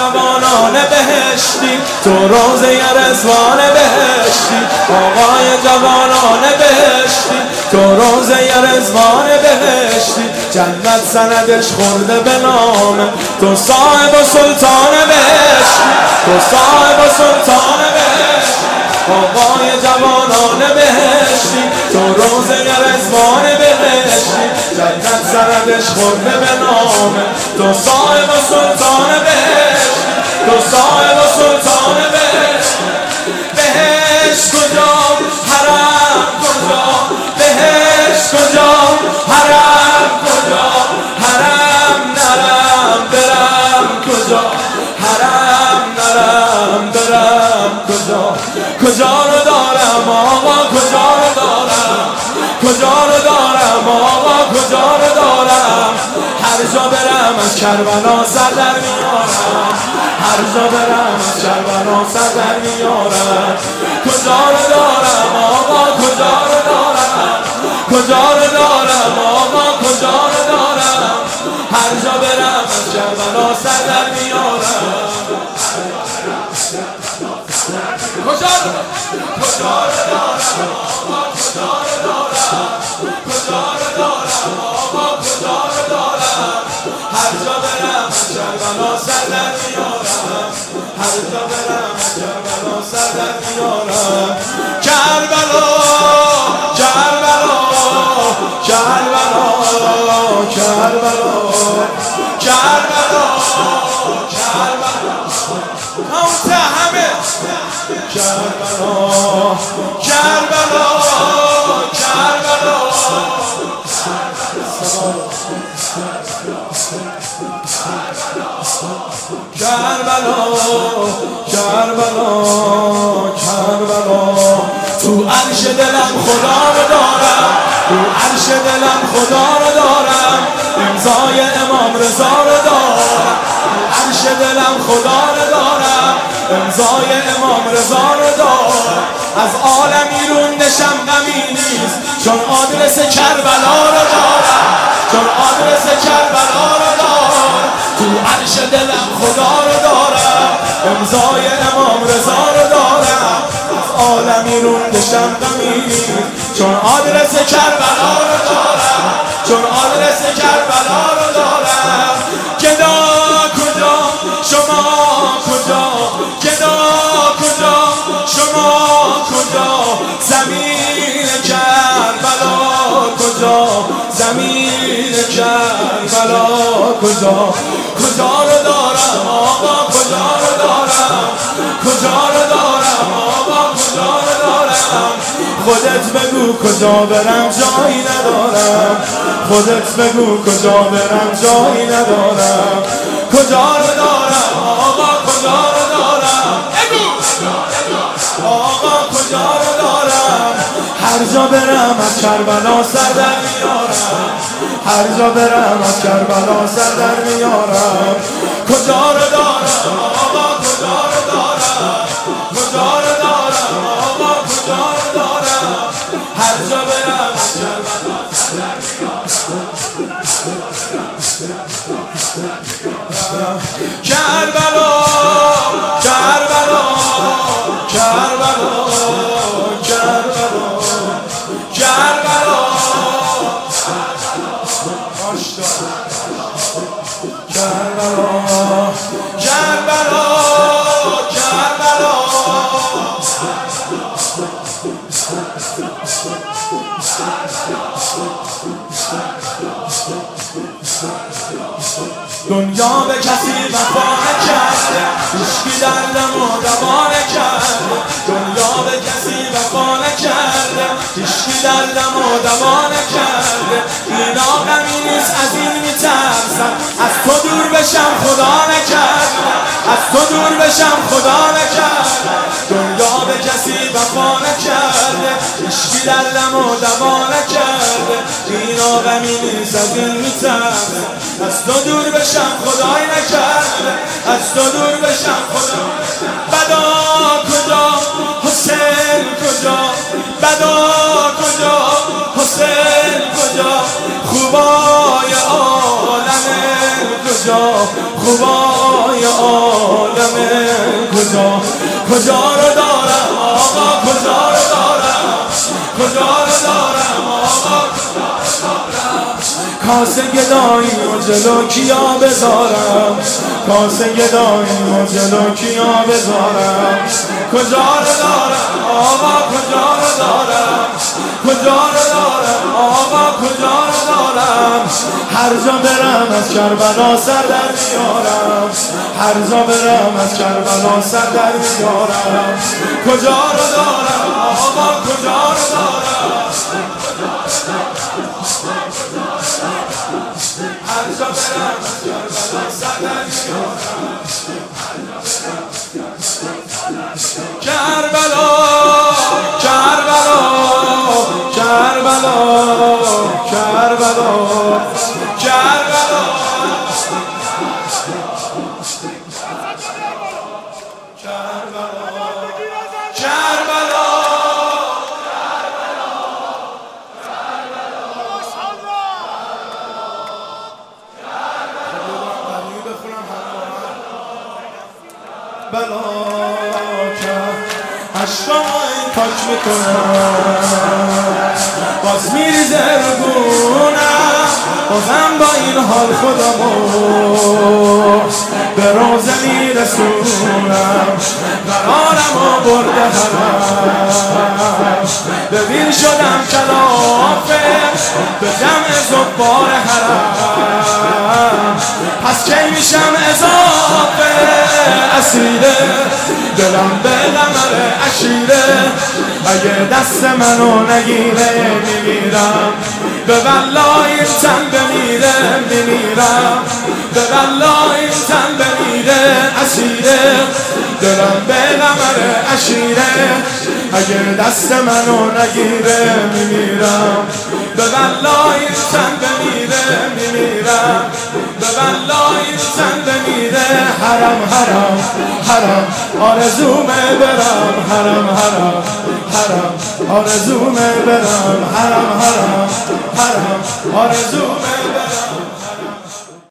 جوانان بهشتی، تو روزه رضوان بهشتی. آقای جوانان بهشتی، تو روزه رضوان بهشتی. جنت سندش خورده به نام تو، صاحب و سلطان بهشتی، تو صاحب و سلطان بهشتی. آقای جوانان بهشتی، تو روزه رضوان بهشتی. جنت سندش خورده به نام تو، صاحب و سلطان بهشتی، تو صاحب و سلطان بهشتی. بهشت کجا حرم کجا، بهشت کجا حرم کجا، حرم نرم برم کجا، حرم نرم برم کجا. کجا رو دارم آقا، کجا رو دارم، کجا رو دارم آقا، کجا رو دارم. هر جا برم از کربلا سر در میارم، هر جا برم از کربلا سر در میارم. کجا رو دارم آقا، کجا رو دارم، کجا رو دارم آقا، کجا رو دارم. هر جا برم از کربلا سر در میارم. کجا رو دارم، کجا رو دارم آقا، کجا رو دارم، کجا رو دارم آقا، کجا رو دارم. هر جا برم از کربلا سر در میارم، هر جا برم از کربلا سر در میارم. کربلا کربلا کربلا کربلا کربلا کربلا متهمه کربلا کربلا کربلا کربلا کربلا کربلا. تو عرش دلم خدا رو دارم، تو عرش دلم خدا رو دارم. امضای امام رضا رو دارم، تو عرش دلم خدا رو دارم. امضای امام رضا رو دارم. از عالمی روندشم غمی نیست، چون آدرس کربلا رو دارم، چون آدرس کربلا رو دارم. تو عرش دلم خدا رو دارم، امضای امام رضا رو دارم. از عالمی روندشم غمی نیست، چون آدرس کربلا رو دارم، چون آدرس کربلا رو دارم. گدا کجا شما کجا، گدا کجا شما کجا، زمین کربلا کجا، زمین کربلا کجا. کجا رو دارم آقا، کجا رو دارم، کجا رو دارم آقا، کجا رو دارم. خودت بگو کجا برم جایی ندارم، خودت بگو کجا برم جایی ندارم. کجا رو دارم آقا، کجا رو دارم، آقا کجا رو دارم. هر جا برم از کربلا سر در میارم، هر جا برم از کربلا سر در میارم. کجا رو دارم آقا، کجا رو دارم، کجا رو دارم آقا، کجا رو دارم. هر جا برم از کربلا سر در میارم. کربلا کربلا کربلا کربلا کربلا کربلا کربلا کربلا. دنیا به کسی وفا نکرده، هیچکی دردم و دوا نکرده. دنیا به کسی وفا نکرده، هیچکی دردم و دوا نکرده. اینا غمی نیست از این میترسم، از تو دور بشم خدا نکرده، از تو دور بشم خدا نکرده. دنیا به کسی وفا نکرده، هیچکی دردم و دوا نکرده. اینا غمی نیست از این میترسم، از تو دور بشم خدای نکرده، از تو دور بشم خدا. بدا کجا حسین کجا، بدا کجا حسین کجا، خوبای عالم کجا، خوبای عالم کجا رو دارم آقا کجا رو دارم آقا کاسه گدایی و جلو کیا بذارم کاسه گدایی و جلو کیا بذارم کجا رو دارم آقا کجا رو دارم آقا کجا رو دارم هر جا برم از کربلا سر در میارم هر جا برم از کربلا سر در میارم کجا رو دارم آقا کجا رو دارم هر جا برم از کربلا سر در میارم کربلا عشقای پاک میکنم باز میریزه رو گونم بازم با این حال خودمو به روزه میرسونم قرارمو برده حرم ببین شدم کلافه به جمع زبار حرم پس کی میشم اضافه اسیره دلم به قمر عشیره اگه دست منو نگیره میمیرم به والله این تن بمیره میمیرم به والله این تن بمیره اسیره دلم به قمر عشیره اگه دست منو نگیره میمیرم به والله این تن بمیره میمیرم به والله این تن بمیره حرم حرم حرم آرزومه برم حرم حرم حرم آرزومه برم حرم حرم حرم آرزومه برم